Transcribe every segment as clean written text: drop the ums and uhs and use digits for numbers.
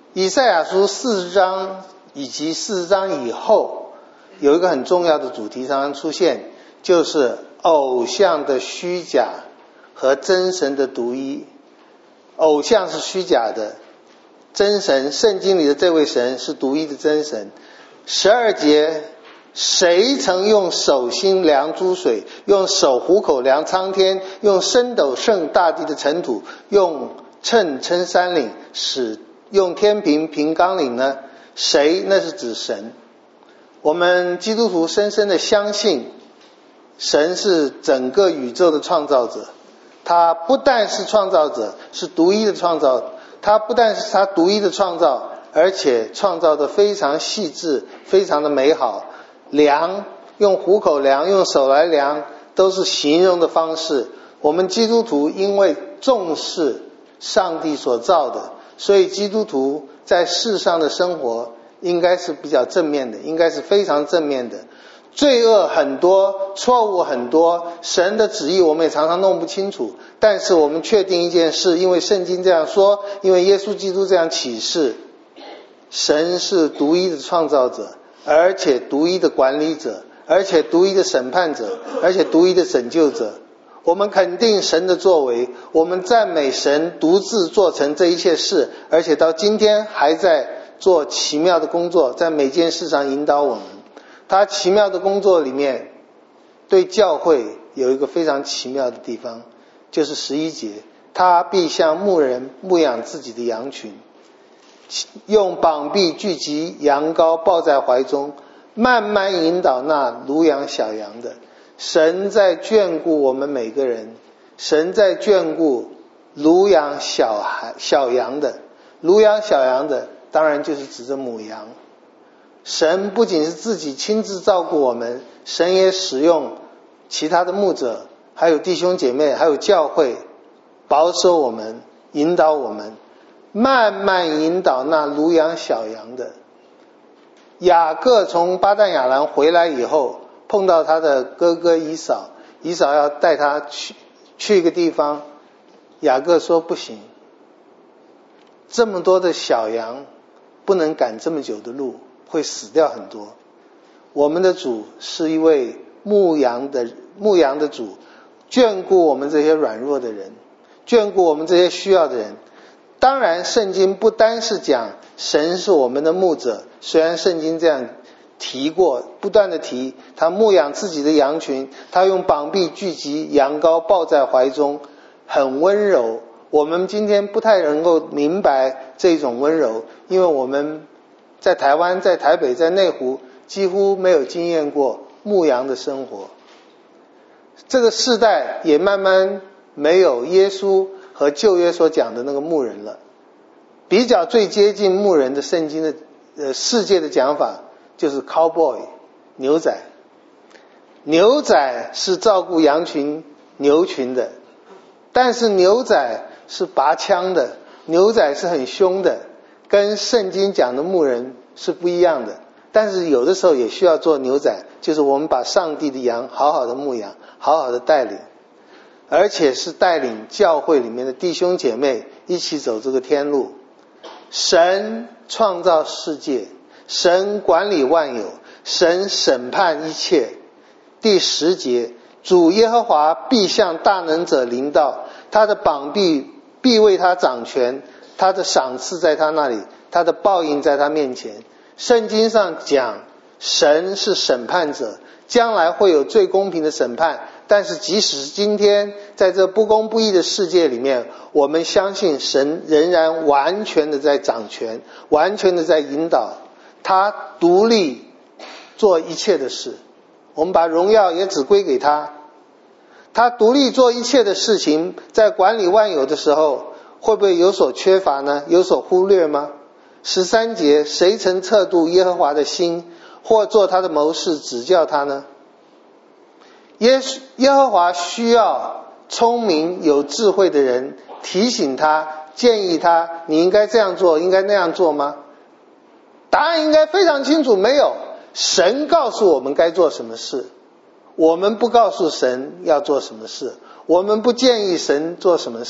以赛亚书40章以及40章以后有一个很重要的主题常常出现，就是偶像的虚假和真神的独一。偶像是虚假的，真神，圣经里的这位神是独一的真神。12节，谁曾用手心量诸水，用手虎口量苍天，用升斗盛大地的尘土，用秤称山岭，用天平平纲岭呢？谁？那是指神。我们基督徒深深的相信神是整个宇宙的创造者，他不但是创造者，是独一的创造，他不但是他独一的创造，而且创造的非常细致，非常的美好。量，用虎口量，用手来量，都是形容的方式。我们基督徒因为重视上帝所造的，所以基督徒在世上的生活应该是比较正面的，应该是非常正面的。罪恶很多，错误很多，神的旨意我们也常常弄不清楚，但是我们确定一件事，因为圣经这样说，因为耶稣基督这样启示，神是独一的创造者，而且独一的管理者，而且独一的审判者，而且独一的拯救者。我们肯定神的作为，我们赞美神独自做成这一切事，而且到今天还在做奇妙的工作，在每件事上引导我们。他奇妙的工作里面，对教会有一个非常奇妙的地方，就是11节，他必像牧人牧养自己的羊群，用膀臂聚集羊羔，抱在怀中，慢慢引导那乳养小羊的。神在眷顾我们每个人，神在眷顾乳养小羊的。乳养小羊的当然就是指着母羊。神不仅是自己亲自照顾我们，神也使用其他的牧者，还有弟兄姐妹，还有教会，保守我们，引导我们，慢慢引导那乳养小羊的。雅各从巴旦亚兰回来以后，碰到他的哥哥以扫，以扫要带他去一个地方，雅各说不行，这么多的小羊不能赶这么久的路，会死掉很多。我们的主是一位牧羊的主，眷顾我们这些软弱的人，眷顾我们这些需要的人。当然圣经不单是讲神是我们的牧者，虽然圣经这样提过，不断的提，他牧养自己的羊群，他用膀臂聚集羊羔，抱在怀中，很温柔。我们今天不太能够明白这种温柔，因为我们在台湾，在台北，在内湖几乎没有经验过牧羊的生活。这个世代也慢慢没有耶稣和旧约所讲的那个牧人了。比较最接近牧人的圣经的世界的讲法就是 cowboy 牛仔。牛仔是照顾羊群牛群的，但是牛仔是拔枪的，牛仔是很凶的，跟圣经讲的牧人是不一样的。但是有的时候也需要做牛仔，就是我们把上帝的羊好好的牧养，好好的带领，而且是带领教会里面的弟兄姐妹一起走这个天路。神创造世界，神管理万有，神审判一切。第10节，主耶和华必向大能者临到，他的膀臂必为他掌权，他的赏赐在他那里，他的报应在他面前。圣经上讲神是审判者，将来会有最公平的审判，但是即使是今天在这不公不义的世界里面，我们相信神仍然完全的在掌权，完全的在引导，他独立做一切的事，我们把荣耀也只归给他。他独立做一切的事情，在管理万有的时候会不会有所缺乏呢？有所忽略吗？13节，谁曾测度耶和华的心，或做他的谋士指教他呢？耶和华需要聪明有智慧的人提醒他，建议他，你应该这样做，应该那样做吗？答案应该非常清楚，没有。神告诉我们该做什么事，我们不告诉神要做什么事，我们不建议神做什么事，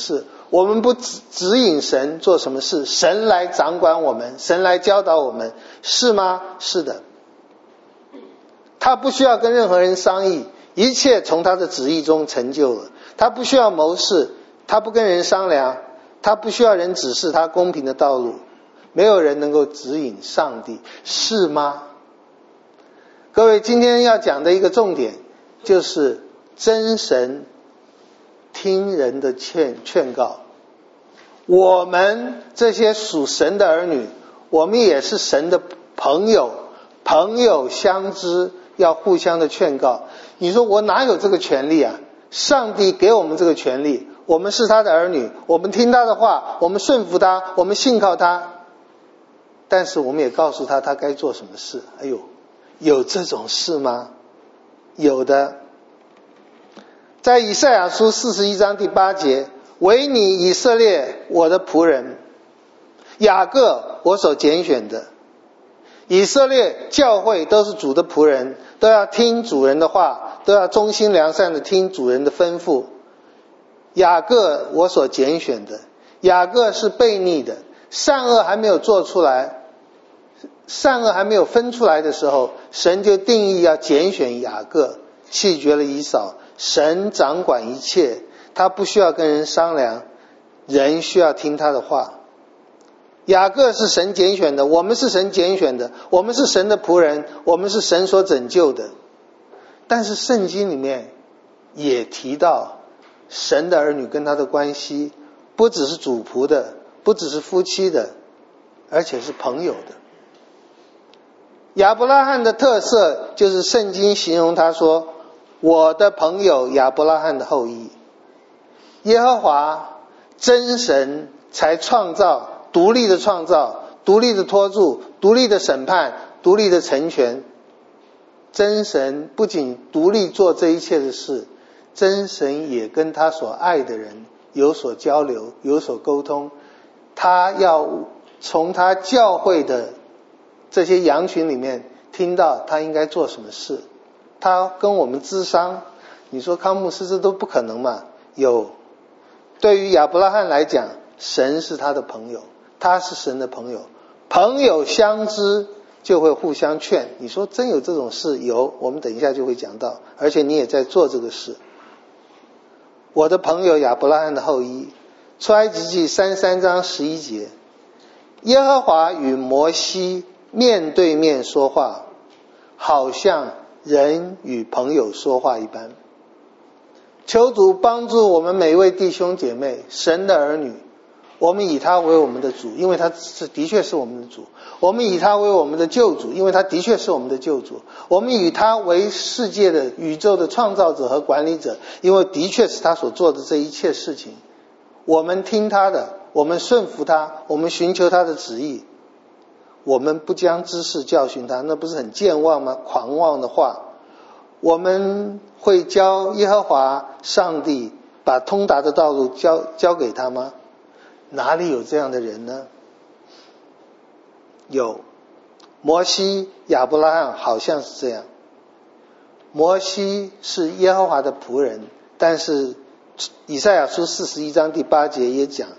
我们不指引神做什么事，神来掌管我们，神来教导我们，是吗？是的。他不需要跟任何人商议，一切从他的旨意中成就了。他不需要谋士，他不跟人商量，他不需要人指示他公平的道路。没有人能够指引上帝，是吗？各位，今天要讲的一个重点就是真神听人的劝告。我们这些属神的儿女，我们也是神的朋友，朋友相知，要互相的劝告。你说我哪有这个权利啊？上帝给我们这个权利，我们是他的儿女，我们听他的话，我们顺服他，我们信靠他，但是我们也告诉他他该做什么事。哎呦，有这种事吗？有的。在以赛亚书41章第8节，唯你以色列我的仆人，雅各我所拣选的。以色列教会都是主的仆人，都要听主人的话，都要忠心良善的听主人的吩咐。雅各我所拣选的，雅各是悖逆的，善恶还没有做出来，善恶还没有分出来的时候，神就定义要拣选雅各，弃绝了以扫。神掌管一切，他不需要跟人商量，人需要听他的话。雅各是神拣选的，我们是神拣选的，我们是神的仆人，我们是神所拯救的。但是圣经里面也提到神的儿女跟他的关系不只是主仆的，不只是夫妻的，而且是朋友的。亚伯拉罕的特色就是圣经形容他说，我的朋友亚伯拉罕的后裔。耶和华真神才创造，独立的创造，独立的托住，独立的审判，独立的成全。真神不仅独立做这一切的事，真神也跟他所爱的人有所交流，有所沟通。他要从他教会的这些羊群里面听到他应该做什么事。他跟我们咨商，你说康牧师这都不可能嘛？有。对于亚伯拉罕来讲，神是他的朋友，他是神的朋友，朋友相知就会互相劝。你说真有这种事？有，我们等一下就会讲到，而且你也在做这个事。我的朋友亚伯拉罕的后裔，出埃及记33章11节，耶和华与摩西面对面说话，好像人与朋友说话一般。求主帮助我们每一位弟兄姐妹，神的儿女，我们以他为我们的主，因为他的确是我们的主。我们以他为我们的救主，因为他的确是我们的救主。我们以他为世界的宇宙的创造者和管理者，因为的确是他所做的这一切事情。我们听他的，我们顺服他，我们寻求他的旨意，我们不将知识教训他，那不是很健忘吗？狂妄的话。我们会教耶和华上帝把通达的道路交给他吗？哪里有这样的人呢？有，摩西、亚伯拉罕好像是这样。摩西是耶和华的仆人，但是以赛亚书41章第8节也讲，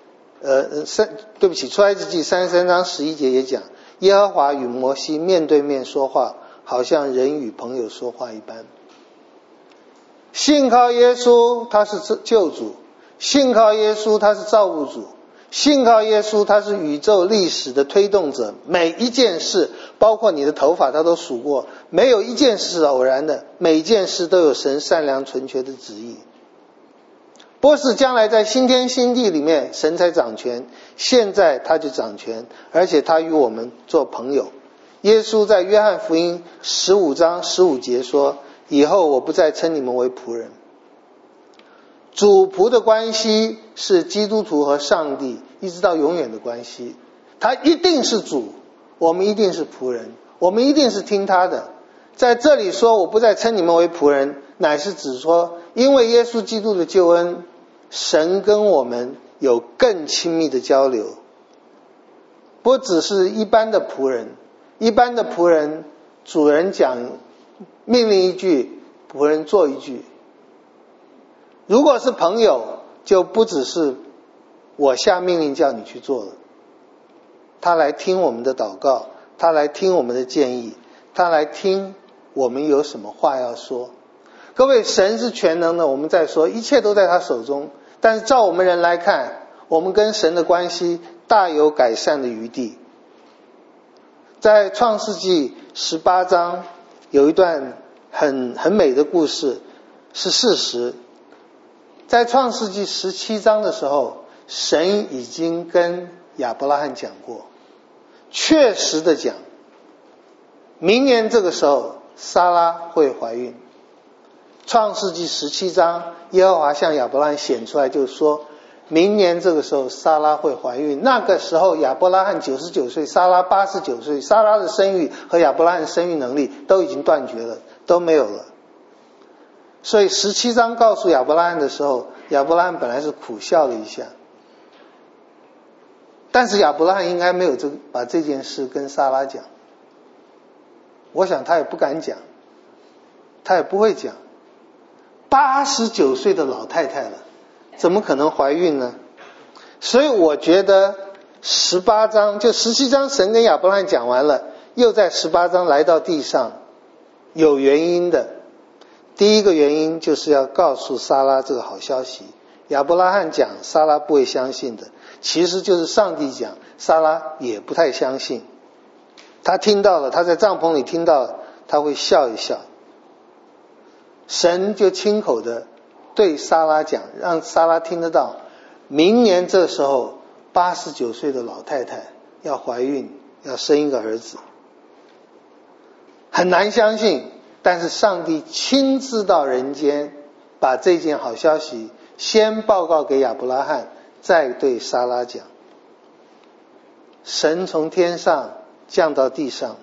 出埃及记33章11节也讲，耶和华与摩西面对面说话，好像人与朋友说话一般。信靠耶稣他是救主，信靠耶稣他是造物主，信靠耶稣他是宇宙历史的推动者。每一件事，包括你的头发他都数过，没有一件事是偶然的，每一件事都有神善良纯全的旨意。不是将来在新天新地里面神才掌权，现在他就掌权，而且他与我们做朋友。耶稣在约翰福音15章15节说，以后我不再称你们为仆人。主仆的关系是基督徒和上帝一直到永远的关系。他一定是主，我们一定是仆人，我们一定是听他的。在这里说我不再称你们为仆人，乃是指说因为耶稣基督的救恩，神跟我们有更亲密的交流，不只是一般的仆人。一般的仆人，主人讲命令一句，仆人做一句。如果是朋友，就不只是我下命令叫你去做了。他来听我们的祷告，他来听我们的建议，他来听我们有什么话要说。各位，神是全能的，我们在说一切都在他手中，但是照我们人来看，我们跟神的关系大有改善的余地。在创世纪18章有一段很美的故事，是事实。在创世纪17章的时候，神已经跟亚伯拉罕讲过，确实的讲，明年这个时候撒拉会怀孕。创世纪17章，耶和华向亚伯拉罕显出来，就是说明年这个时候撒拉会怀孕。那个时候亚伯拉罕99岁，撒拉89岁，撒拉的生育和亚伯拉罕生育能力都已经断绝了，都没有了。所以17章告诉亚伯拉罕的时候，亚伯拉罕本来是苦笑了一下，但是亚伯拉罕应该没有把这件事跟撒拉讲，我想他也不敢讲，他也不会讲。89岁的老太太了，怎么可能怀孕呢？所以我觉得18章就17章神跟亚伯拉罕讲完了，又在18章来到地上，有原因的。第一个原因就是要告诉撒拉这个好消息，亚伯拉罕讲撒拉不会相信的，其实就是上帝讲，撒拉也不太相信。他听到了，他在帐篷里听到了，他会笑一笑。神就亲口的对撒拉讲，让撒拉听得到，明年这时候89岁的老太太要怀孕，要生一个儿子。很难相信，但是上帝亲自到人间，把这件好消息先报告给亚伯拉罕，再对撒拉讲。神从天上降到地上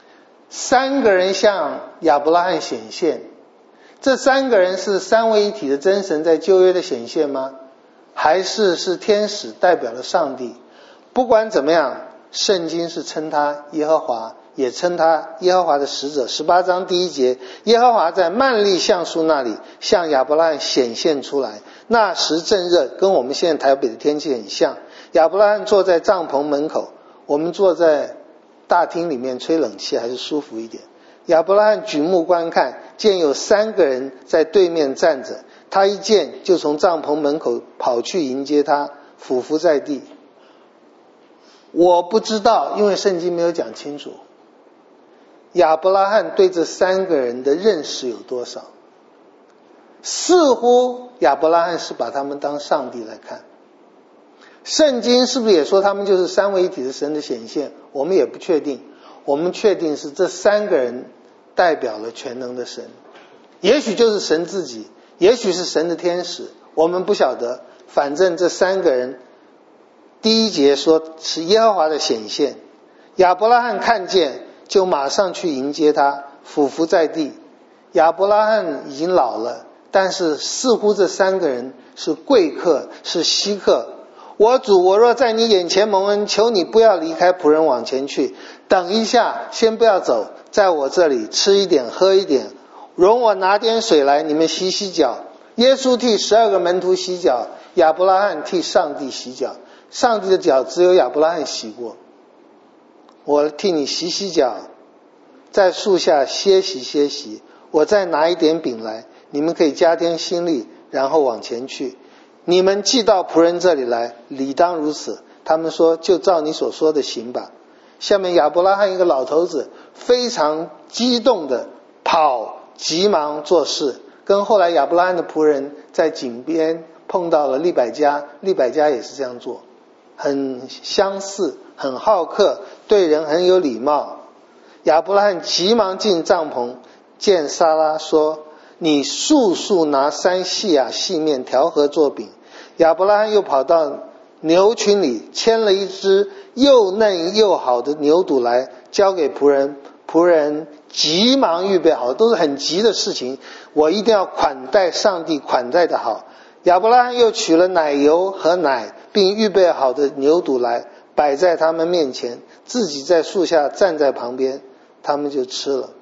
，3个人向亚伯拉罕显现。这3个人是三位一体的真神在旧约的显现吗？还是天使代表了上帝？不管怎么样，圣经是称他耶和华，也称他耶和华的使者。18章第1节，耶和华在幔利橡树那里向亚伯拉罕显现出来，那时正热，跟我们现在台北的天气很像。亚伯拉罕坐在帐篷门口，我们坐在大厅里面吹冷气还是舒服一点。亚伯拉罕举目观看，见有3个人在对面站着，他一见就从帐篷门口跑去迎接他，俯伏在地。我不知道，因为圣经没有讲清楚，亚伯拉罕对这3个人的认识有多少。似乎亚伯拉罕是把他们当上帝来看。圣经是不是也说他们就是三位一体的神的显现？我们也不确定。我们确定是这3个人代表了全能的神，也许就是神自己，也许是神的天使，我们不晓得。反正这3个人，第1节说是耶和华的显现，亚伯拉罕看见就马上去迎接他，俯伏在地。亚伯拉罕已经老了，但是似乎这3个人是贵客，是稀客。我主，我若在你眼前蒙恩，求你不要离开仆人往前去，等一下，先不要走，在我这里吃一点喝一点，容我拿点水来，你们洗洗脚。耶稣替12个门徒洗脚，亚伯拉罕替上帝洗脚。上帝的脚只有亚伯拉罕洗过，我替你洗洗脚，在树下歇息歇息，我再拿一点饼来，你们可以加添心力，然后往前去。你们既到仆人这里来，理当如此。他们说，就照你所说的行吧。下面亚伯拉罕一个老头子非常激动的跑，急忙做事，跟后来亚伯拉罕的仆人在井边碰到了利百加，利百加也是这样做，很相似，很好客，对人很有礼貌。亚伯拉罕急忙进帐篷，见撒拉说，你速速拿3细亚细面调和做饼。亚伯拉罕又跑到牛群里牵了一只又嫩又好的牛犊来，交给仆人，仆人急忙预备好，都是很急的事情，我一定要款待上帝，款待的好。亚伯拉罕又取了奶油和奶，并预备好的牛犊来，摆在他们面前，自己在树下站在旁边，他们就吃了。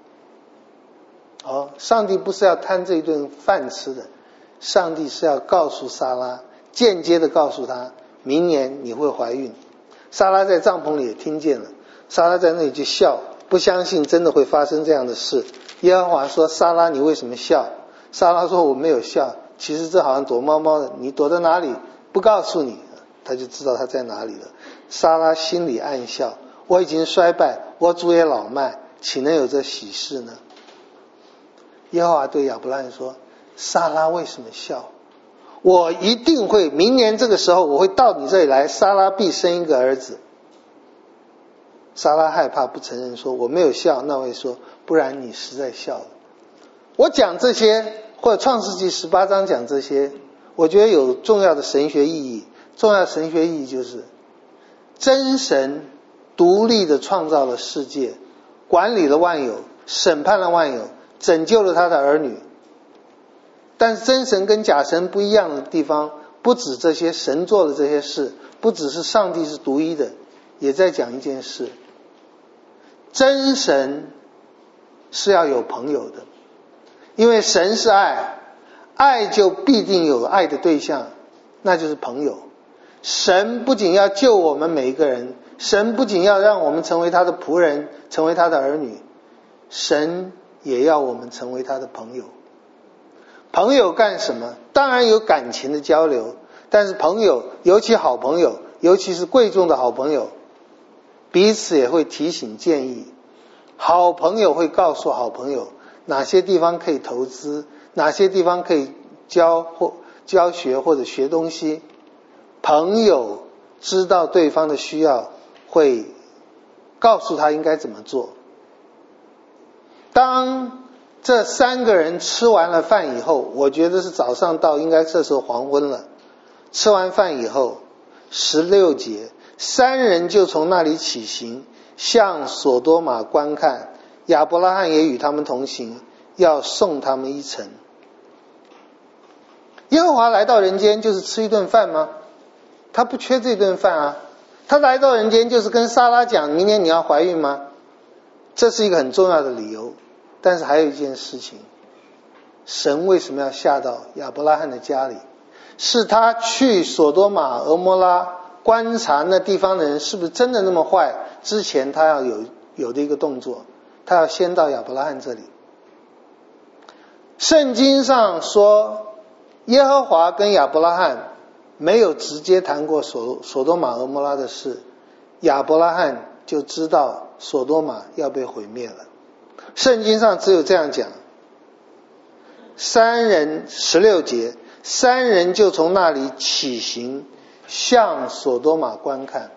上帝不是要贪这一顿饭吃的，上帝是要告诉撒拉，间接的告诉他， 明年你会怀孕。撒拉在帐篷里也听见了，撒拉在那里就笑，不相信真的会发生这样的事。耶和华说，撒拉，你为什么笑？撒拉说，我没有笑，其实这好像躲猫猫的，你躲在哪里？不告诉你。他就知道他在哪里了。撒拉心里暗笑，我已经衰败，我主也老迈，岂能有这喜事呢？耶和华对亚伯拉罕说，撒拉为什么笑？我一定会，明年这个时候我会到你这里来，撒拉必生一个儿子。撒拉害怕不承认，说我没有笑。那位说，不然你实在笑了。我讲这些，或者创世纪18章讲这些，我觉得有重要的神学意义。重要的神学意义就是，真神独立的创造了世界，管理了万有，审判了万有，拯救了他的儿女。但是真神跟假神不一样的地方，不止这些神做的这些事，不只是上帝是独一的，也在讲一件事，真神是要有朋友的，因为神是爱，爱就必定有爱的对象，那就是朋友。神不仅要救我们每一个人，神不仅要让我们成为他的仆人，成为他的儿女，神也要我们成为他的朋友。朋友干什么？当然有感情的交流，但是朋友，尤其好朋友，尤其是贵重的好朋友，彼此也会提醒建议。好朋友会告诉好朋友哪些地方可以投资，哪些地方可以教学或者学东西。朋友知道对方的需要，会告诉他应该怎么做。当这3个人吃完了饭以后，我觉得是早上到，应该这时候黄昏了。吃完饭以后，16节，3人就从那里起行，向所多玛观看，亚伯拉罕也与他们同行，要送他们一程。耶和华来到人间就是吃一顿饭吗？他不缺这顿饭啊。他来到人间就是跟撒拉讲，明年你要怀孕吗？这是一个很重要的理由。但是还有一件事情，神为什么要下到亚伯拉罕的家里？是他去所多玛俄摩拉观察那地方的人是不是真的那么坏，之前他要有的一个动作，他要先到亚伯拉罕这里。圣经上说，耶和华跟亚伯拉罕没有直接谈过所多玛俄摩拉的事，亚伯拉罕就知道所多玛要被毁灭了。圣经上只有这样讲，3人16节，3人就从那里起行，向所多玛观看。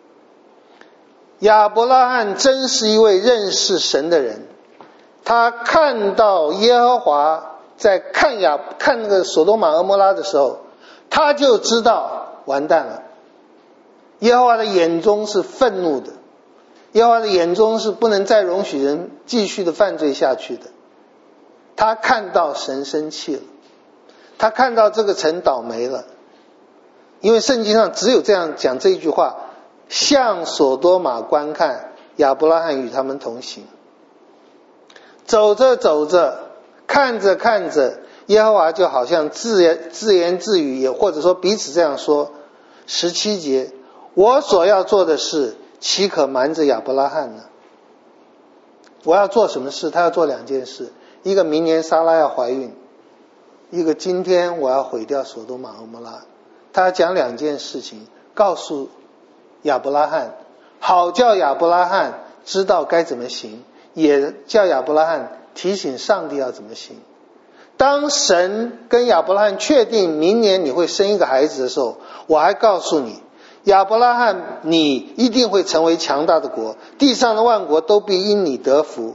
亚伯拉罕真是一位认识神的人，他看到耶和华在看那个所多玛俄摩拉的时候，他就知道完蛋了。耶和华的眼中是愤怒的，耶和华的眼中是不能再容许人继续的犯罪下去的。他看到神生气了，他看到这个城倒霉了，因为圣经上只有这样讲这一句话，向所多玛观看，亚伯拉罕与他们同行。走着走着，看着看着，耶和华就好像自言自语，也或者说彼此这样说。17节，我所要做的事岂可瞒着亚伯拉罕呢？我要做什么事？他要做2件事，一个明年撒拉要怀孕，一个今天我要毁掉所多玛俄摩拉。他要讲2件事情，告诉亚伯拉罕，好叫亚伯拉罕知道该怎么行，也叫亚伯拉罕提醒上帝要怎么行。当神跟亚伯拉罕确定明年你会生一个孩子的时候，我还告诉你，亚伯拉罕，你一定会成为强大的国，地上的万国都必因你得福。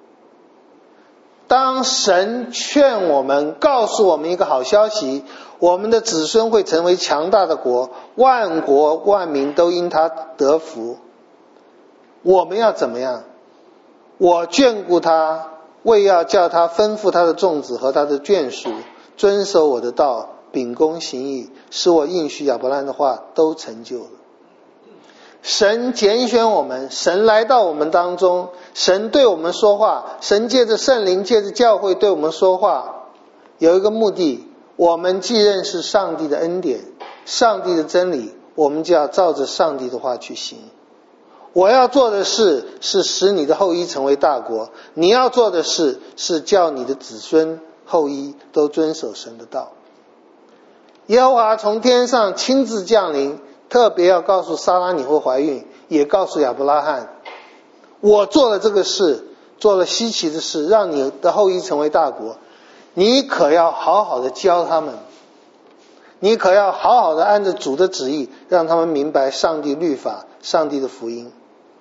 当神劝我们，告诉我们一个好消息，我们的子孙会成为强大的国，万国万民都因他得福，我们要怎么样？我眷顾他，为要叫他吩咐他的众子和他的眷属遵守我的道，秉公行义，使我应许亚伯拉罕的话都成就了。神拣选我们，神来到我们当中，神对我们说话，神借着圣灵，借着教会对我们说话，有一个目的，我们既认识上帝的恩典，上帝的真理， 我们就要照着上帝的话去行。我要做的事是使你的后裔成为大国，你要做的事是叫你的子孙后裔都遵守神的道。耶和华从天上亲自降临，特别要告诉撒拉你会怀孕，也告诉亚伯拉罕，我做了这个事，做了稀奇的事，让你的后裔成为大国，你可要好好的教他们，你可要好好的按着主的旨意，让他们明白上帝律法，上帝的福音。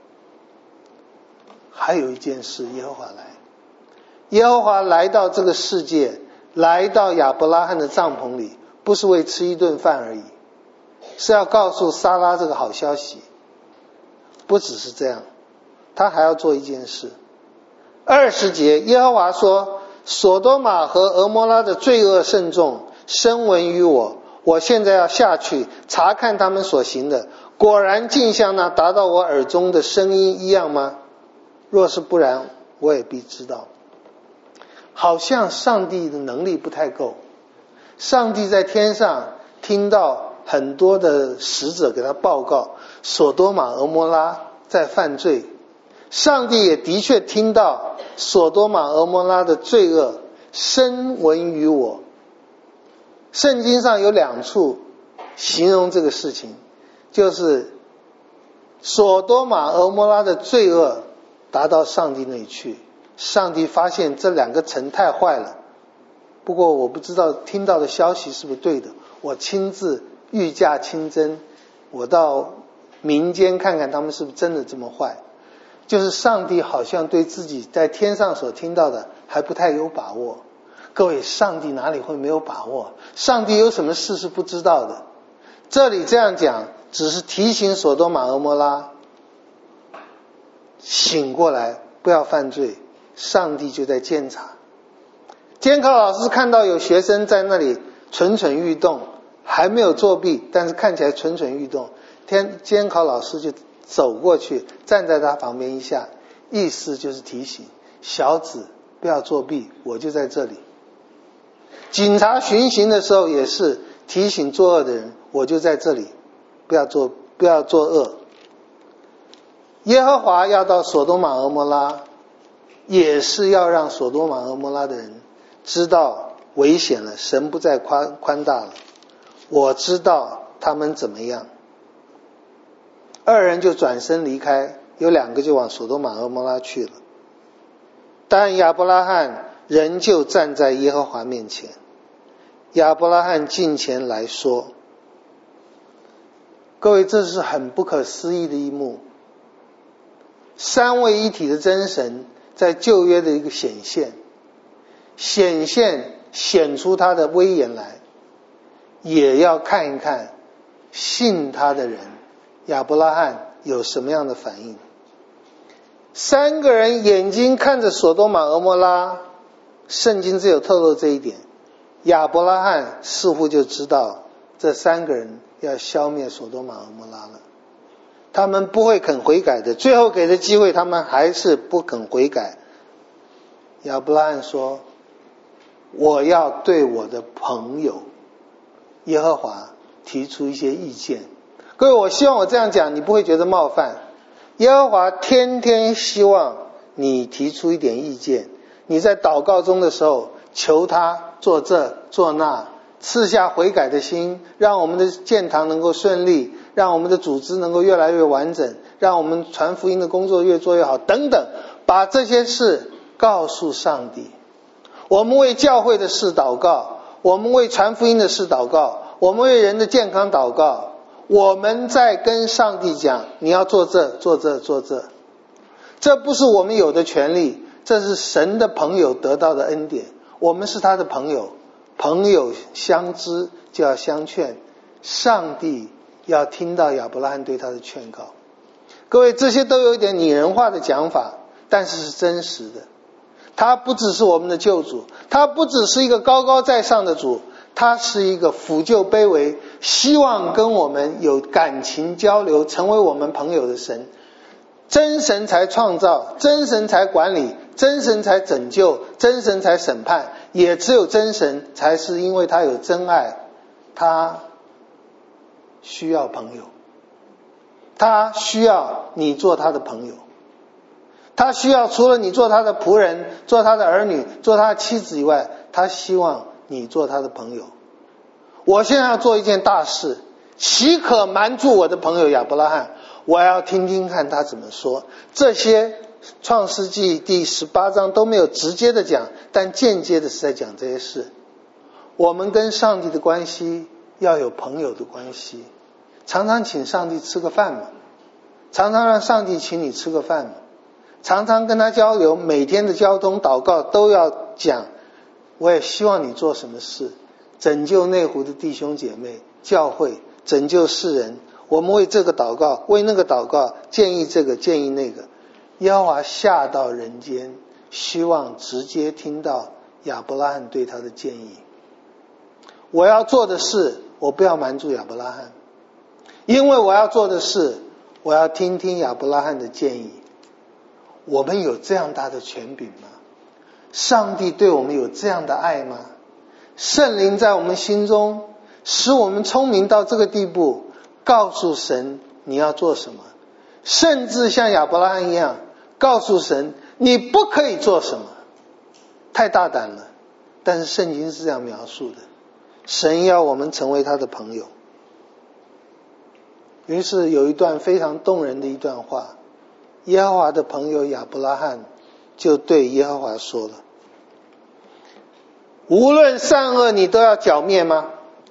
还有一件事，耶和华来到这个世界，来到亚伯拉罕的帐篷里，不是为吃一顿饭而已，是要告诉撒拉这个好消息。不只是这样，他还要做一件事。20节，耶和华说，所多玛和俄摩拉的罪恶甚重，声闻于我，我现在要下去查看他们所行的，果然竟像那达到我耳中的声音一样吗？若是不然，我也必知道。好像上帝的能力不太够，上帝在天上听到很多的使者给他报告所多玛俄摩拉在犯罪，上帝也的确听到所多玛俄摩拉的罪恶，声闻于我。圣经上有2处形容这个事情，就是所多玛俄摩拉的罪恶达到上帝那里去，上帝发现这2个城太坏了，不过我不知道听到的消息是不是对的，我亲自御驾亲征，我到民间看看他们是不是真的这么坏。就是上帝好像对自己在天上所听到的还不太有把握。各位，上帝哪里会没有把握？上帝有什么事是不知道的？这里这样讲只是提醒所多玛俄摩拉醒过来，不要犯罪，上帝就在监察。监考老师看到有学生在那里蠢蠢欲动，还没有作弊，但是看起来蠢蠢欲动，监考老师就走过去，站在他旁边一下，意思就是提醒小子不要作弊，我就在这里。警察巡行的时候也是提醒作恶的人，我就在这里，不要作恶。耶和华要到所多玛俄摩拉，也是要让所多玛俄摩拉的人知道危险了，神不再宽大了。我知道他们怎么样。2人就转身离开，有2个就往所多玛俄摩拉去了。但亚伯拉罕仍旧站在耶和华面前。亚伯拉罕近前来说，各位，这是很不可思议的一幕。3位一体的真神在旧约的一个显出他的威严来，也要看一看信他的人亚伯拉罕有什么样的反应。3个人眼睛看着所多玛俄摩拉，圣经只有透露这一点。亚伯拉罕似乎就知道这3个人要消灭所多玛俄摩拉了，他们不会肯悔改的，最后给的机会他们还是不肯悔改。亚伯拉罕说，我要对我的朋友耶和华提出一些意见。各位，我希望我这样讲你不会觉得冒犯。耶和华天天希望你提出一点意见，你在祷告中的时候求他做这做那，赐下悔改的心，让我们的建堂能够顺利，让我们的组织能够越来越完整，让我们传福音的工作越做越好等等，把这些事告诉上帝。我们为教会的事祷告，我们为传福音的事祷告，我们为人的健康祷告，我们在跟上帝讲，你要做这做这做这。这不是我们有的权利，这是神的朋友得到的恩典。我们是他的朋友，朋友相知就要相劝，上帝要听到亚伯拉罕对他的劝告。各位，这些都有一点拟人化的讲法，但是是真实的。他不只是我们的救主，他不只是一个高高在上的主，他是一个抚救卑微，希望跟我们有感情交流，成为我们朋友的神。真神才创造，真神才管理，真神才拯救，真神才审判，也只有真神才是因为他有真爱，他需要朋友，他需要你做他的朋友，他需要除了你做他的仆人，做他的儿女，做他的妻子以外，他希望你做他的朋友。我现在要做一件大事，岂可瞒住我的朋友亚伯拉罕？我要听听看他怎么说。这些创世纪第18章都没有直接的讲，但间接的是在讲这些事。我们跟上帝的关系要有朋友的关系，常常请上帝吃个饭嘛，常常让上帝请你吃个饭嘛，常常跟他交流，每天的交通祷告都要讲。我也希望你做什么事，拯救内湖的弟兄姐妹，教会，拯救世人。我们为这个祷告，为那个祷告，建议这个，建议那个。耶和华下到人间，希望直接听到亚伯拉罕对他的建议。我要做的事，我不要瞒住亚伯拉罕，因为我要做的事，我要听听亚伯拉罕的建议。我们有这样大的权柄吗？上帝对我们有这样的爱吗？圣灵在我们心中使我们聪明到这个地步，告诉神你要做什么，甚至像亚伯拉罕一样告诉神你不可以做什么。太大胆了，但是圣经是这样描述的，神要我们成为他的朋友。于是有一段非常动人的一段话，耶和华的朋友亚伯拉罕就对耶和华说了，无论善恶你都要剿灭吗？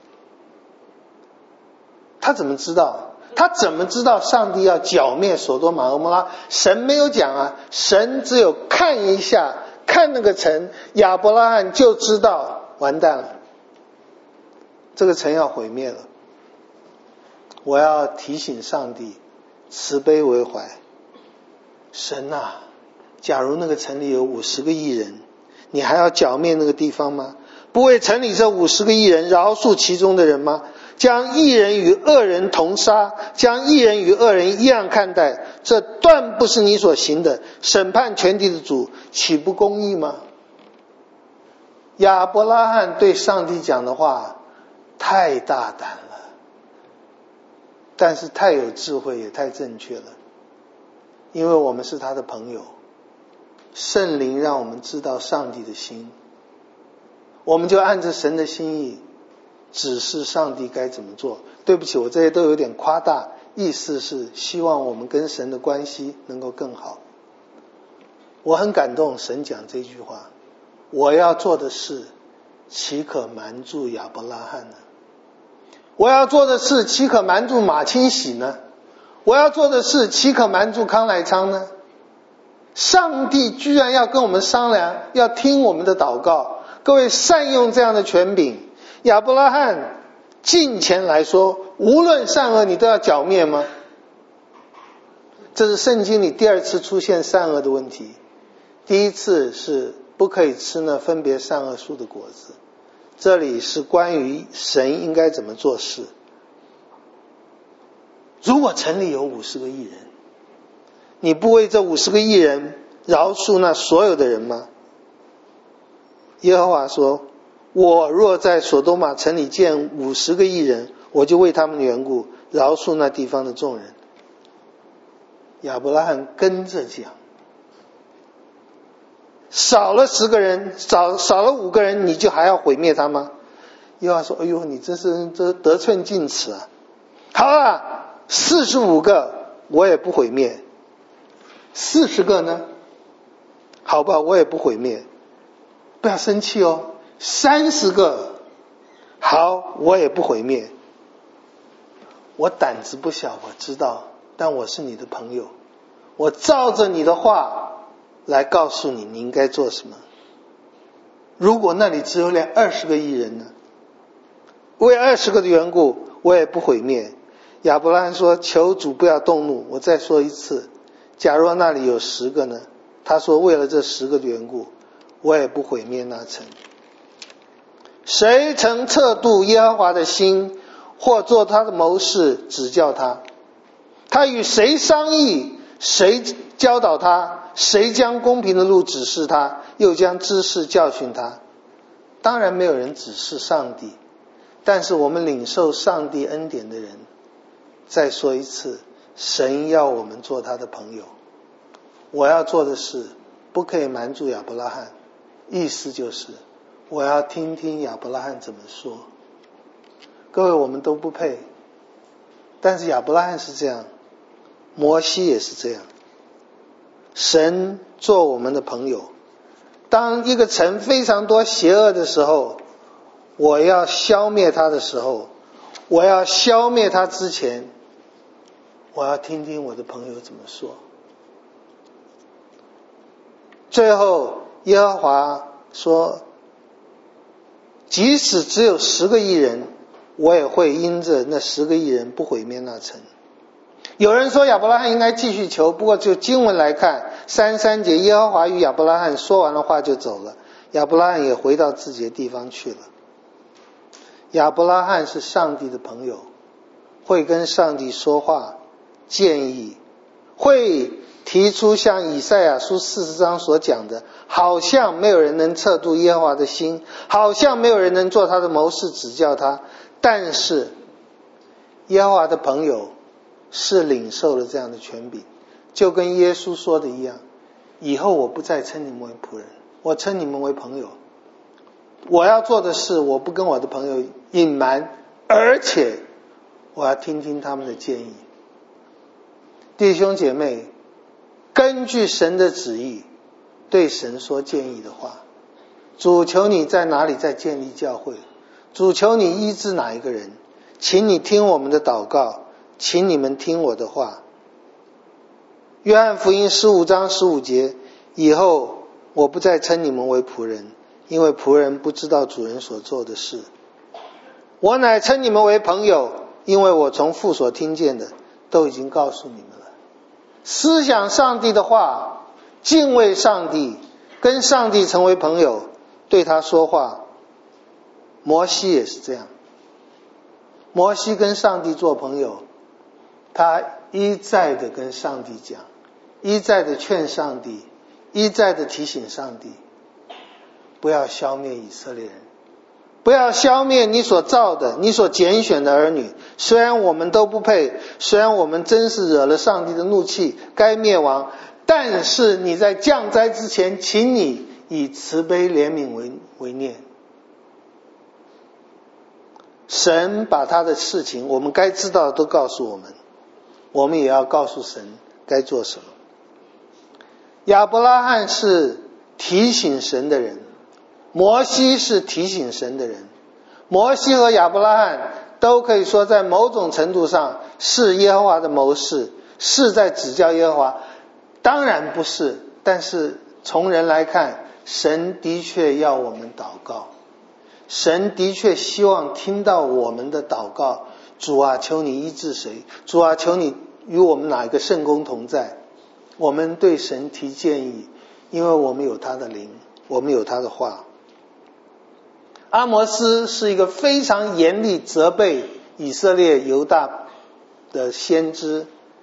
他怎么知道？他怎么知道上帝要剿灭所多玛蛾摩拉？神没有讲啊，神只有看一下，看那个城，亚伯拉罕就知道完蛋了，这个城要毁灭了。我要提醒上帝慈悲为怀。神啊，假如那个城里有50个义人，你还要剿灭那个地方吗？不为城里这50个义人饶恕其中的人吗？将义人与恶人同杀，将义人与恶人一样看待，这断不是你所行的。审判全地的主，岂不公义吗？亚伯拉罕对上帝讲的话太大胆了，但是太有智慧，也太正确了。因为我们是他的朋友，圣灵让我们知道上帝的心，我们就按着神的心意指示上帝该怎么做。对不起，我这些都有点夸大，意思是希望我们跟神的关系能够更好。我很感动神讲这句话，我要做的事岂可瞒住亚伯拉罕呢？我要做的事岂可瞒住马清喜呢？我要做的事岂可瞒住康来昌呢？上帝居然要跟我们商量，要听我们的祷告。各位善用这样的权柄。亚伯拉罕近前来说，无论善恶你都要剿灭吗？这是圣经里第2次出现善恶的问题。第一次是不可以吃那分别善恶树的果子，这里是关于神应该怎么做事。如果城里有50个义人，你不为这50个义人饶恕那所有的人吗？耶和华说，我若在所多玛城里见50个义人，我就为他们的缘故饶恕那地方的众人。亚伯拉罕跟着讲，少了10个人，少了5个人，你就还要毁灭他吗？耶和华说，哎呦，你这得寸进尺啊。好啊，45个我也不毁灭。40个呢？好吧，我也不毁灭。不要生气哦。30个，好，我也不毁灭。我胆子不小，我知道，但我是你的朋友，我照着你的话来告诉你，你应该做什么。如果那里只有20个义人呢？为20个的缘故，我也不毁灭。亚伯拉罕说，求主不要动怒。我再说一次，假若那里有10个呢？他说，为了这10个的缘故，我也不毁灭那城。谁曾测度耶和华的心，或做他的谋士指教他？他与谁商议，谁教导他？谁将公平的路指示他，又将知识教训他？当然没有人指示上帝，但是我们领受上帝恩典的人， 再说一次，神要我们做他的朋友。我要做的事不可以瞒住亚伯拉罕，意思就是我要听听亚伯拉罕怎么说。各位，我们都不配，但是亚伯拉罕是这样，摩西也是这样。神做我们的朋友，当一个城非常多邪恶的时候，我要消灭他的时候，我要消灭他之前，我要听听我的朋友怎么说。最后耶和华说，即使只有10个义人，我也会因着那10个义人不毁灭那城。有人说亚伯拉罕应该继续求，不过就经文来看33节，耶和华与亚伯拉罕说完了话就走了，亚伯拉罕也回到自己的地方去了。亚伯拉罕是上帝的朋友，会跟上帝说话建议，会提出像以赛亚书40章所讲的，好像没有人能测度耶和华的心，好像没有人能做他的谋士指教他，但是耶和华的朋友是领受了这样的权柄，就跟耶稣说的一样，以后我不再称你们为仆人，我称你们为朋友。我要做的事我不跟我的朋友隐瞒，而且我要听听他们的建议。弟兄姐妹，根据神的旨意对神说建议的话，主求你在哪里再建立教会，主求你医治哪一个人，请你听我们的祷告，请你们听我的话。约翰福音15章15节，以后我不再称你们为仆人，因为仆人不知道主人所做的事。我乃称你们为朋友，因为我从父所听见的都已经告诉你们了。思想上帝的话，敬畏上帝，跟上帝成为朋友，对他说话。摩西也是这样，摩西跟上帝做朋友，他一再的跟上帝讲，一再的劝上帝，一再的提醒上帝，不要消灭以色列人，不要消灭你所造的，你所拣选的儿女。虽然我们都不配，虽然我们真是惹了上帝的怒气，该灭亡，但是你在降灾之前，请你以慈悲怜悯为念。神把他的事情，我们该知道的都告诉我们，我们也要告诉神该做什么。亚伯拉罕是提醒神的人，摩西是提醒神的人。摩西和亚伯拉罕都可以说在某种程度上是耶和华的谋士，是在指教耶和华。当然不是，但是从人来看，神的确要我们祷告，神的确希望听到我们的祷告。主啊，求你医治谁？主啊，求你与我们哪一个圣工同在？我们对神提建议，因为我们有他的灵，我们有他的话。阿摩斯是一个非常严厉责备以色列犹大的先知，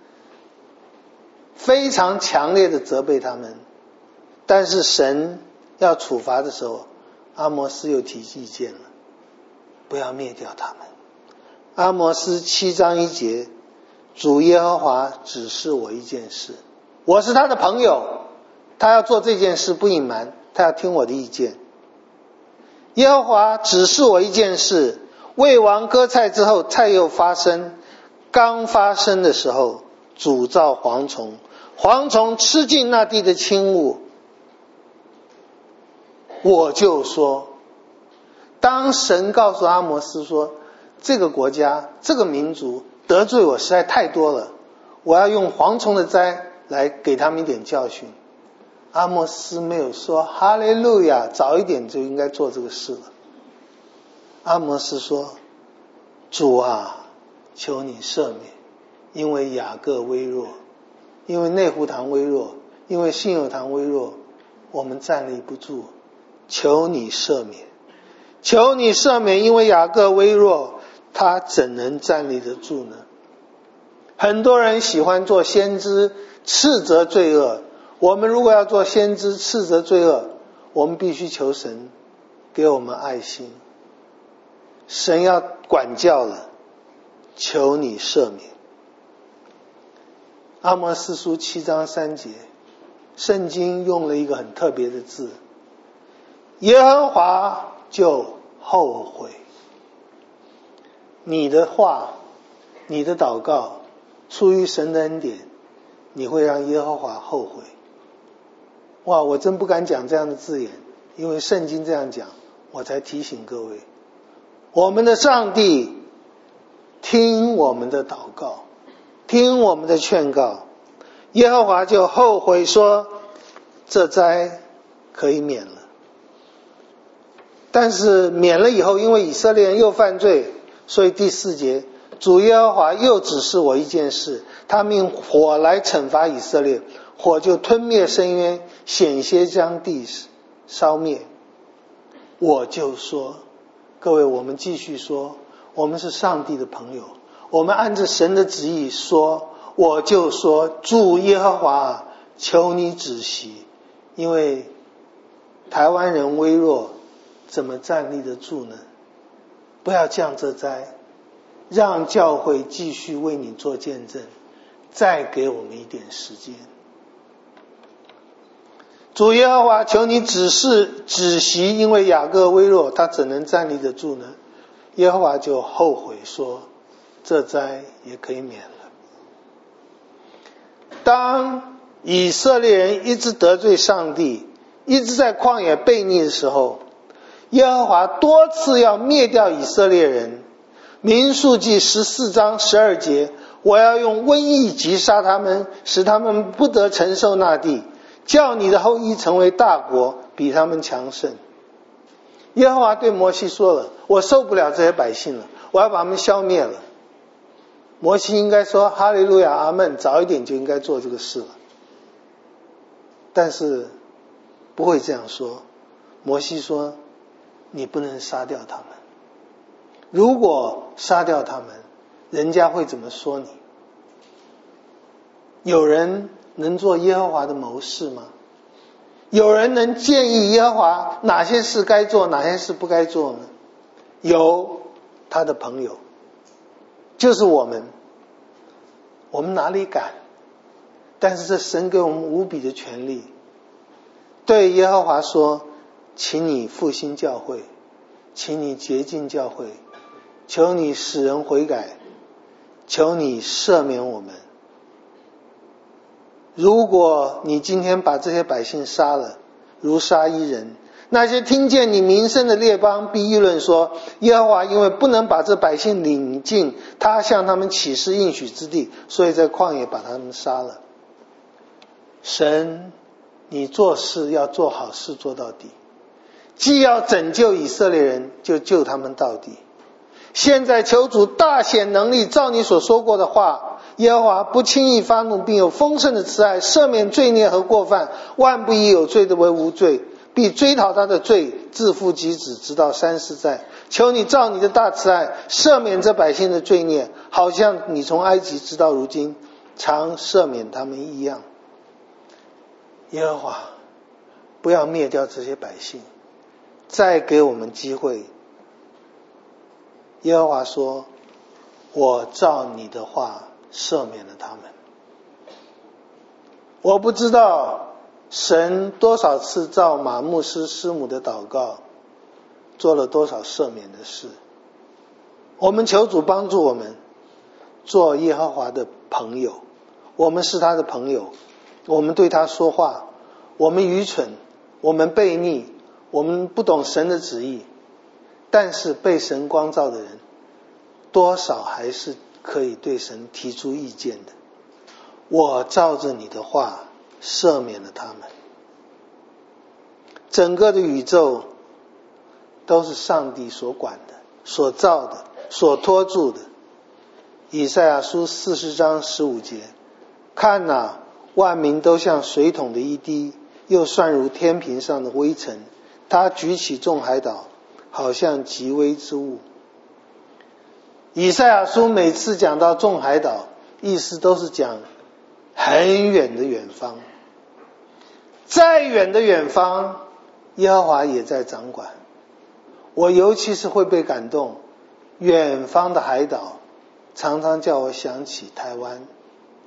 非常强烈的责备他们，但是神要处罚的时候，阿摩斯又提意见了，不要灭掉他们。阿摩斯7章1节，主耶和华指示我一件事，我是他的朋友，他要做这件事不隐瞒，他要听我的意见。耶和华指示我一件事，为王割菜之后，菜又发生，刚发生的时候，主造蝗虫，蝗虫吃尽那地的轻物。我就说，当神告诉阿摩斯说，这个国家这个民族得罪我实在太多了，我要用蝗虫的灾来给他们一点教训。阿摩斯没有说哈利路亚，早一点就应该做这个事了。阿摩斯说，主啊，求你赦免，因为雅各微弱，因为内湖堂微弱，因为信友堂微弱，我们站立不住，求你赦免，求你赦免，因为雅各微弱，他怎能站立得住呢？很多人喜欢做先知，斥责罪恶。我们如果要做先知，斥责罪恶，我们必须求神给我们爱心。神要管教了，求你赦免。 阿摩司书7章3节，圣经用了一个很特别的字，耶和华就后悔。你的话，你的祷告出于神的恩典，你会让耶和华后悔。哇，我真不敢讲这样的字眼，因为圣经这样讲，我才提醒各位，我们的上帝听我们的祷告，听我们的劝告，耶和华就后悔说，这灾可以免了。但是免了以后，因为以色列人又犯罪，所以第4节，主耶和华又指示我一件事，他命火来惩罚以色列，火就吞灭深渊，险些将地烧灭。我就说，各位，我们继续说，我们是上帝的朋友，我们按着神的旨意说，我就说，主耶和华，求你止息，因为台湾人微弱，怎么站立得住呢？不要降这灾，让教会继续为你做见证，再给我们一点时间。主耶和华，求你止息，因为雅各微弱，他怎能站立得住呢？耶和华就后悔说，这灾也可以免了。当以色列人一直得罪上帝，一直在旷野悖逆的时候，耶和华多次要灭掉以色列人。民数记14章12节，我要用瘟疫击杀他们，使他们不得承受那地，叫你的后裔成为大国，比他们强盛。耶和华对摩西说了，我受不了这些百姓了，我要把他们消灭了。摩西应该说哈利路亚阿们，早一点就应该做这个事了。但是不会这样说，摩西说，你不能杀掉他们，如果杀掉他们，人家会怎么说你？有人能做耶和华的谋士吗？有人能建议耶和华哪些事该做，哪些事不该做呢？有，他的朋友，就是我们哪里敢？但是这神给我们无比的权利，对耶和华说，请你复兴教会，请你洁净教会，求你使人悔改，求你赦免我们。如果你今天把这些百姓杀了，如杀一人，那些听见你名声的列邦必议论说，耶和华因为不能把这百姓领进他向他们起誓应许之地，所以在旷野把他们杀了。神，你做事要做好事做到底，既要拯救以色列人，就救他们到底。现在求主大显能力，照你所说过的话，耶和华不轻易发怒，并有丰盛的慈爱，赦免罪孽和过犯，万不以有罪的为无罪，必追讨他的罪，自负及子，直到30代。求你照你的大慈爱，赦免这百姓的罪孽，好像你从埃及直到如今常赦免他们一样。耶和华，不要灭掉这些百姓，再给我们机会。耶和华说，我照你的话赦免了他们。我不知道神多少次照马牧师师母的祷告做了多少赦免的事。我们求主帮助我们做耶和华的朋友，我们是他的朋友，我们对他说话，我们愚蠢，我们悖逆，我们不懂神的旨意，但是被神光照的人多少还是可以对神提出意见的。我照着你的话赦免了他们。整个的宇宙都是上帝所管的，所造的，所托住的。以赛亚书40章15节，看哪，万民都像水桶的一滴，又算如天平上的微尘。他举起众海岛，好像极微之物。以赛亚书每次讲到众海岛，意思都是讲很远的远方。再远的远方，耶和华也在掌管。我尤其是会被感动，远方的海岛常常叫我想起台湾。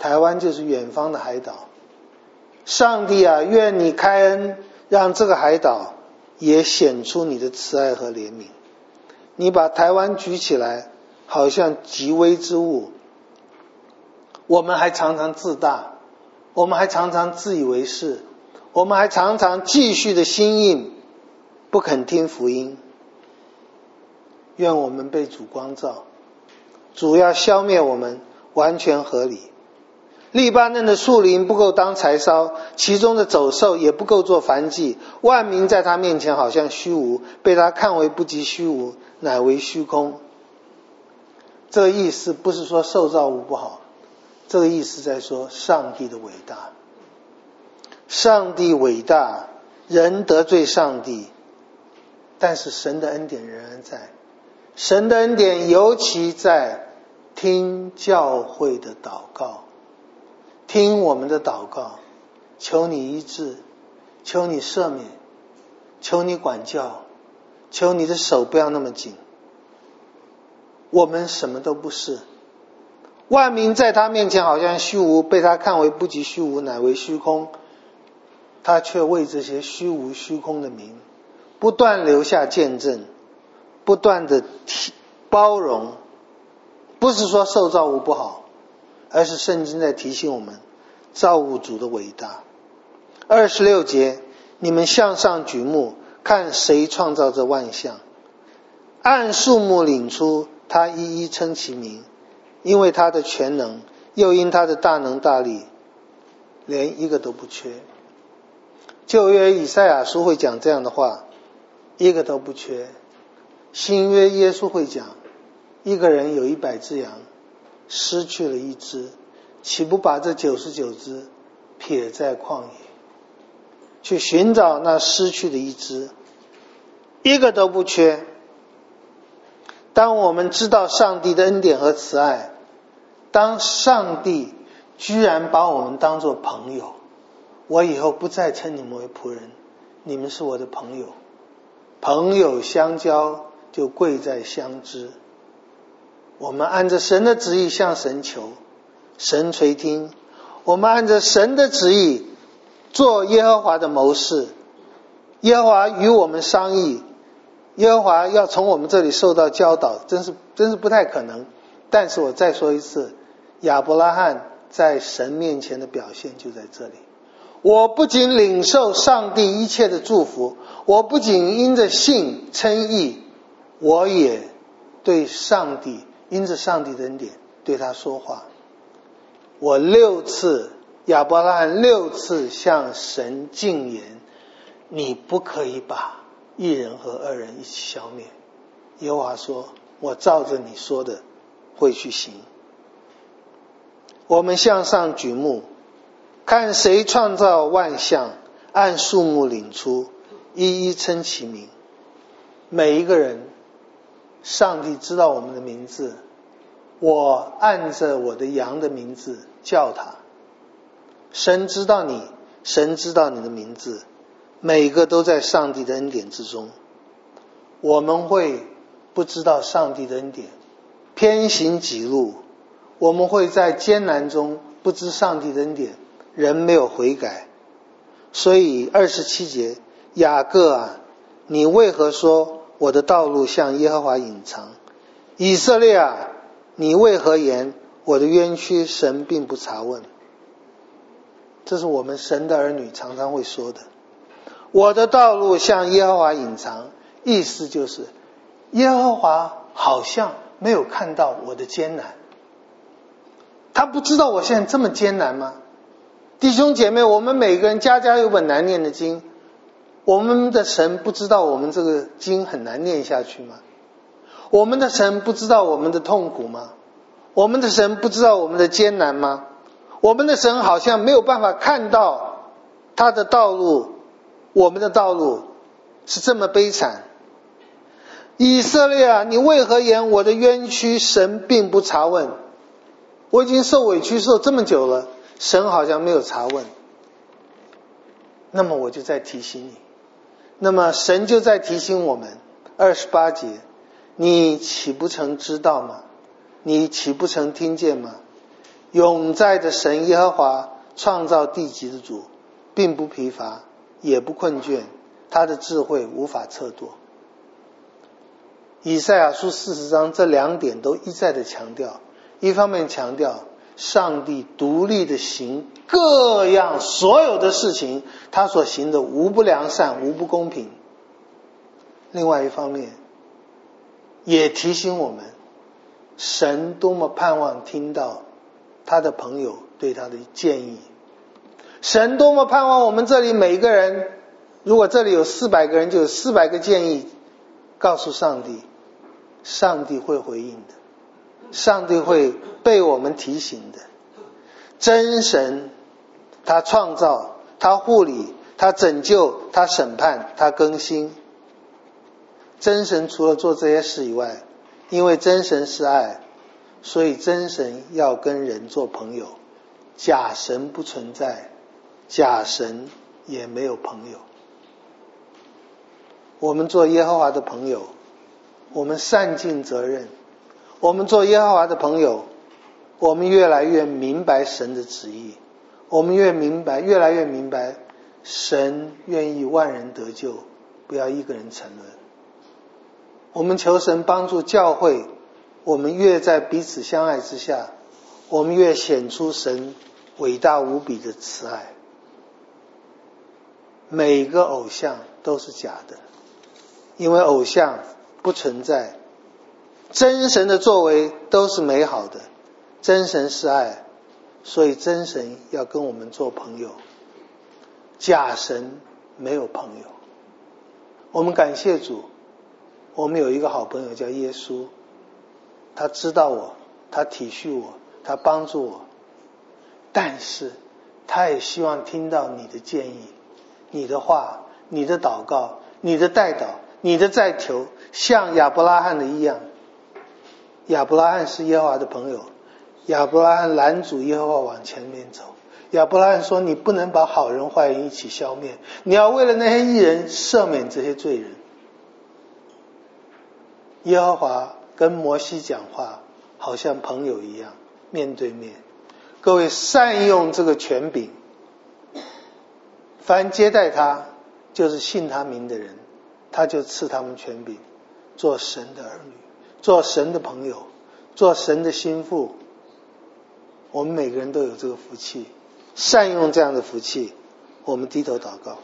台湾就是远方的海岛。上帝啊，愿你开恩，让这个海岛也显出你的慈爱和怜悯。你把台湾举起来，好像极微之物，我们还常常自大，我们还常常自以为是，我们还常常继续的心硬，不肯听福音。愿我们被主光照，主要消灭我们，完全合理。利巴嫩的树林不够当柴烧，其中的走兽也不够做燔祭，万民在他面前好像虚无，被他看为不及虚无，乃为虚空。这个意思不是说受造物不好，这个意思在说上帝的伟大。上帝伟大，人得罪上帝，但是神的恩典仍然在。神的恩典尤其在听教会的祷告，听我们的祷告，求你医治，求你赦免，求你管教，求你的手不要那么紧。我们什么都不是，万民在他面前好像虚无，被他看为不及虚无，乃为虚空。他却为这些虚无虚空的名不断留下见证，不断的包容。不是说受造物不好，而是圣经在提醒我们造物主的伟大。26节，你们向上举目，看谁创造这万象，按数目领出，他一一称其名，因为他的全能，又因他的大能大力，连一个都不缺。旧约以赛亚书会讲这样的话，一个都不缺。新约耶稣会讲，一个人有100只羊，失去了一只，岂不把这99只撇在旷野，去寻找那失去的一只？一个都不缺。当我们知道上帝的恩典和慈爱，当上帝居然把我们当作朋友，我以后不再称你们为仆人，你们是我的朋友。朋友相交，就贵在相知。我们按着神的旨意向神求，神垂听。我们按着神的旨意做耶和华的谋士，耶和华与我们商议，耶和华要从我们这里受到教导，真是不太可能。但是我再说一次，亚伯拉罕在神面前的表现就在这里。我不仅领受上帝一切的祝福，我不仅因着信称义，我也对上帝因着上帝的恩典对他说话。我亚伯拉罕6次向神进言，你不可以把一人和二人一起消灭。耶和华说，我照着你说的会去行。我们向上举目，看谁创造万象，按数目领出，一一称其名。每一个人，上帝知道我们的名字，我按着我的羊的名字叫他。神知道你，神知道你的名字，每个都在上帝的恩典之中。我们会不知道上帝的恩典，偏行己路，我们会在艰难中不知上帝的恩典，人没有悔改。所以27节，雅各啊，你为何说我的道路向耶和华隐藏？以色列啊，你为何言我的冤屈神并不查问？这是我们神的儿女常常会说的。我的道路向耶和华隐藏，意思就是耶和华好像没有看到我的艰难，他不知道我现在这么艰难吗？弟兄姐妹，我们每个人家家有本难念的经，我们的神不知道我们这个经很难念下去吗？我们的神不知道我们的痛苦吗？我们的神不知道我们的艰难吗？我们的神好像没有办法看到他的道路，我们的道路是这么悲惨。以色列啊，你为何言我的冤屈神并不查问？我已经受委屈受这么久了，神好像没有查问。那么我就在提醒你，那么神就在提醒我们28节，你岂不曾知道吗？你岂不曾听见吗？ 永在的神耶和华，创造地极的主，并不疲乏，也不困倦，他的智慧无法测度。以赛亚书40章这2点都一再的强调，一方面强调上帝独立的行各样所有的事情，他所行的无不良善，无不公平。另外一方面也提醒我们，神多么盼望听到他的朋友对他的建议。神多么盼望我们这里每一个人，如果这里有400个人，就有400个建议告诉上帝，上帝会回应的，上帝会被我们提醒的。真神他创造，他护理，他拯救，他审判，他更新。真神除了做这些事以外，因为真神是爱，所以真神要跟人做朋友。假神不存在，假神也没有朋友。我们做耶和华的朋友，我们善尽责任。我们做耶和华的朋友，我们越来越明白神的旨意，我们越来越明白神愿意万人得救，不要一个人沉沦。我们求神帮助教会，我们越在彼此相爱之下，我们越显出神伟大无比的慈爱。每个偶像都是假的，因为偶像不存在，真神的作为都是美好的，真神是爱，所以真神要跟我们做朋友，假神没有朋友。我们感谢主，我们有一个好朋友叫耶稣，他知道我，他体恤我，他帮助我，但是他也希望听到你的建议，你的话，你的祷告，你的代祷，你的再求，像亚伯拉罕的一样。亚伯拉罕是耶和华的朋友，亚伯拉罕拦阻耶和华往前面走。亚伯拉罕说，你不能把好人坏人一起消灭，你要为了那些义人赦免这些罪人。耶和华跟摩西讲话好像朋友一样，面对面。各位善用这个权柄，凡接待他就是信他名的人，他就赐他们权柄，做神的儿女，做神的朋友，做神的心腹。我们每个人都有这个福气，善用这样的福气。我们低头祷告。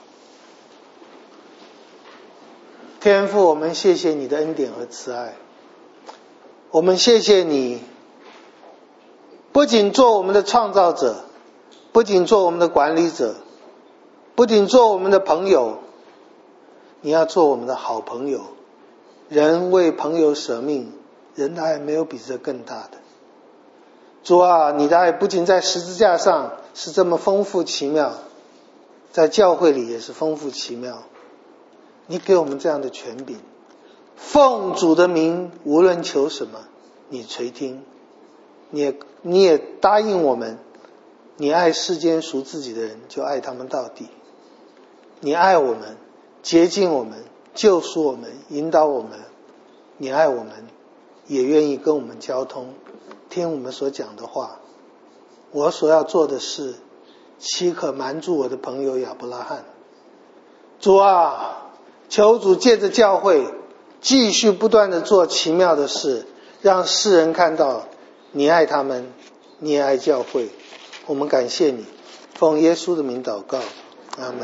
天父，我们谢谢你的恩典和慈爱，我们谢谢你不仅做我们的创造者，不仅做我们的管理者，不仅做我们的朋友，你要做我们的好朋友。人为朋友舍命，人的爱没有比这更大的。主啊，你的爱不仅在十字架上是这么丰富奇妙，在教会里也是丰富奇妙。你给我们这样的权柄，奉主的名无论求什么你垂听，你也答应我们，你爱世间属自己的人就爱他们到底。你爱我们，洁净我们，救赎我们，引导我们。你爱我们，也愿意跟我们交通，听我们所讲的话。我所要做的事，岂可瞒住我的朋友亚伯拉罕？主啊，求主借着教会继续不断的做奇妙的事，让世人看到你爱他们，你也爱教会。我们感谢你，奉耶稣的名祷告，阿们。